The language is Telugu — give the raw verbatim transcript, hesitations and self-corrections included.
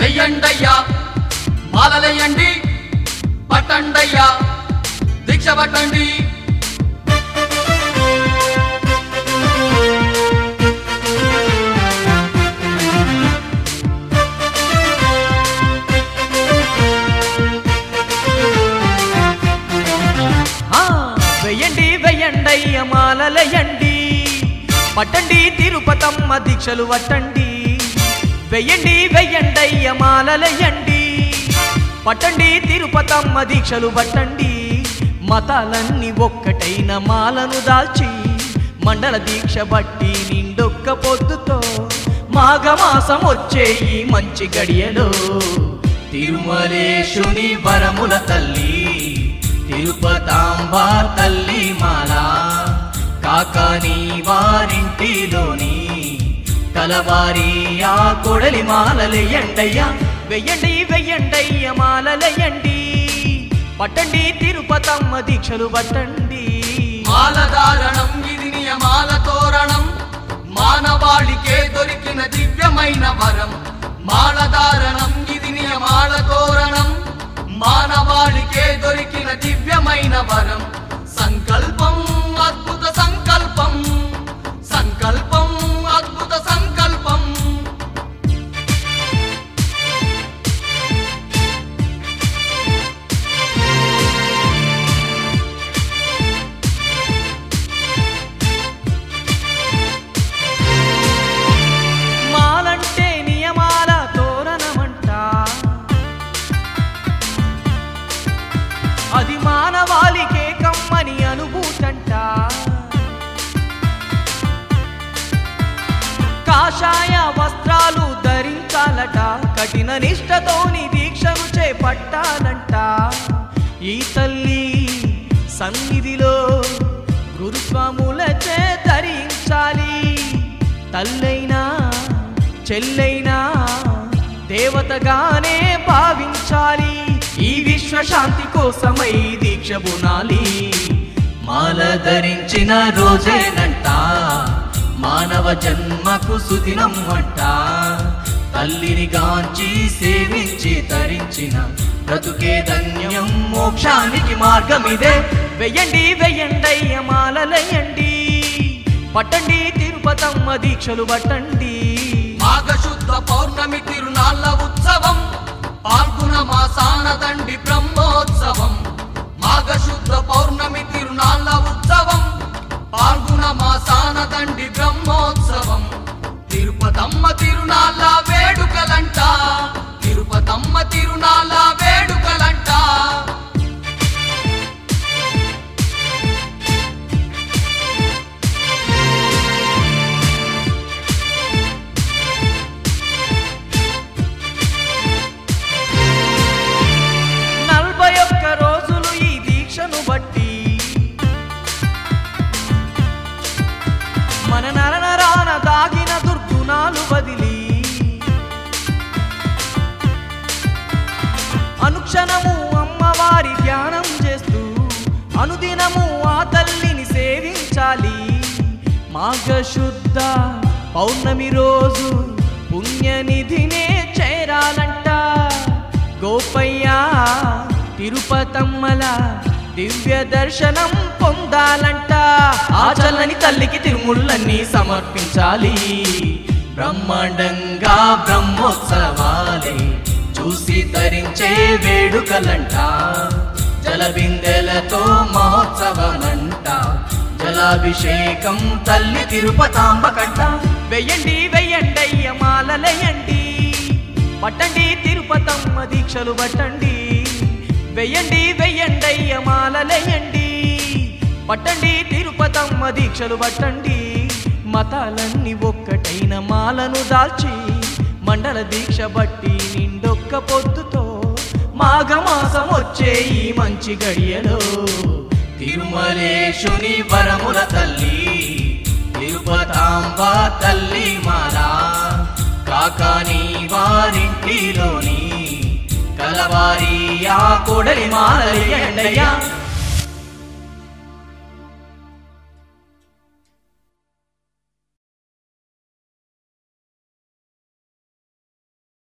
వెయ్యండయ్యా మాలలయ్యండి పట్టండయ్యా దీక్ష పట్టండి. వెయ్యండి వెయ్యండయ్య మాలలయండి పట్టండి తిరుపతమ్మ దీక్షలు పట్టండి. వెయ్యండి వెయ్యండయ్య మాలలయండి పట్టండి తిరుపతమ్మ దీక్షలు పట్టండి. మతాలన్నీ ఒక్కటైన మాలను దాల్చి మండల దీక్ష బట్టి నిండొక్క పొద్దుతో మాఘమాసం వచ్చే ఈ మంచి గడియలో తిరుమలేశుని వరముల తల్లి తిరుపతాంబ తల్లి మాల కాకాని వారింటిలోని కలవారి ఆ కొడలి మాలలయండయ్యా. వెయ్యండి వెయ్యండయ్య మాలలయండి పట్టండి తిరుపతమ్మ దీక్షలు పట్టండి. మాలధారణం ఇది నియమాల తోరణం మానవాళికే దొరికిన దివ్యమైన వరం. మాలధారణం ఇది నియమాల తోరణం మానవాళికే దొరికిన దివ్యమైన వరం. సంకల్పం అద్భుత సంకల్పం సంకల్పం అద్భుత సంకల్పం. మాలంటే నియమాల తోరణమంట అది మానవాళికే కమ్మని అనుభూతంట. కాషాయ వస్త్రాలు ధరించాలట కఠిన నిష్టతోని దీక్షను చేపట్టాలంట. ఈ తల్లి సన్నిధిలో గురుస్వాములచే ధరించాలి. తల్లైనా చెల్లైనా దేవతగానే భావించాలి. ఈ విశ్వశాంతి కోసమై దీక్ష బునాలి. మాల ధరించిన రోజేనంట మానవ జన్మకు సుదినం అంట. తల్లిని గాంచి సేవించి తరించిన బ్రతుకే ధన్యం మోక్షానికి మార్గమిదే. వెయ్యండి వెయ్యండయ్య మాలలయండి పట్టండి తిరుపతమ్మ దీక్షలు పట్టండి. మాఘశుద్ధ పౌర్ణమి తిరునాళ్ళ ఉత్సవం పాల్గొన మాసాన దండి బ్రహ్మోత్సవం. మాఘశుద్ధ పౌర్ణమి తిరునాళ్ళ ఉత్సవం పాల్గొన మాసాన దండి బ్రహ్మోత్సవం. తిరుపతమ్మ తిరునాళ్ళ వేడుకలంట తిరుపతమ్మ తిరునాళ్ళ వేడుకలంట. నలభై ఒక్క రోజులు ఈ దీక్షను బట్టి మన నరనరాన దాగిన దుర్గుణాలు బదిలి అనుక్షణము అమ్మవారి ధ్యానం చేస్తూ అనుదినము ఆ తల్లిని సేవించాలి. మాఘశుద్ధ పౌర్ణమి రోజు పుణ్యనిధినే చేరాలంట. గోపయ్య తిరుపతమ్మల దివ్య దర్శనం పొందాలంట. ఆ చల్లని తల్లికి తిరుముళ్ళన్నీ సమర్పించాలి. బ్రహ్మాండంగా బ్రహ్మోత్సవాలే చూసి తరించే వేడుకలంట. జలబిందెలతో మహోత్సవమంట జలాభిషేకం తల్లి తిరుపతాంబ కంట. వెయ్యండి వెయ్యండయ్య మాలలయండి పట్టండి తిరుపతమ్మ దీక్షలు పట్టండి. వెయ్యండి వెయ్యండయ్య మాలలయండి పట్టండి తిరుపతమ్మ దీక్షలు పట్టండి. మతాలన్నీ ఒక్కటైన మాలను దాల్చి మండల దీక్ష బట్టి నిండొక్క పొద్దుతో మాఘమాసం వచ్చే ఈ మంచి గడియలో తిరుమలేశుని వరముల తల్లి తిరుపతాంబ తల్లి మాల కాకాని వారింటిలోని కలవారి ఆ కొడలి మాలలయండయ్యా.